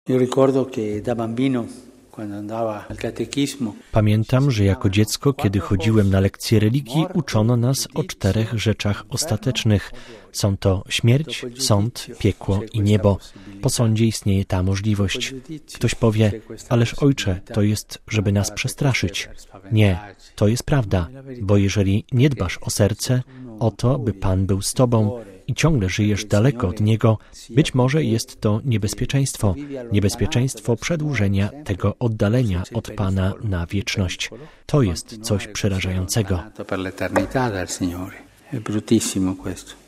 Pamiętam, że jako dziecko, kiedy chodziłem na lekcje religii, uczono nas o 4 rzeczach ostatecznych. Są to śmierć, sąd, piekło i niebo. Po sądzie istnieje ta możliwość. Ktoś powie, ależ ojcze, to jest, żeby nas przestraszyć. Nie, to jest prawda, bo jeżeli nie dbasz o serce, o to, by Pan był z tobą i ciągle żyjesz daleko od Niego, być może jest to niebezpieczeństwo. Niebezpieczeństwo przedłużenia tego oddalenia od Pana na wieczność. To jest coś przerażającego.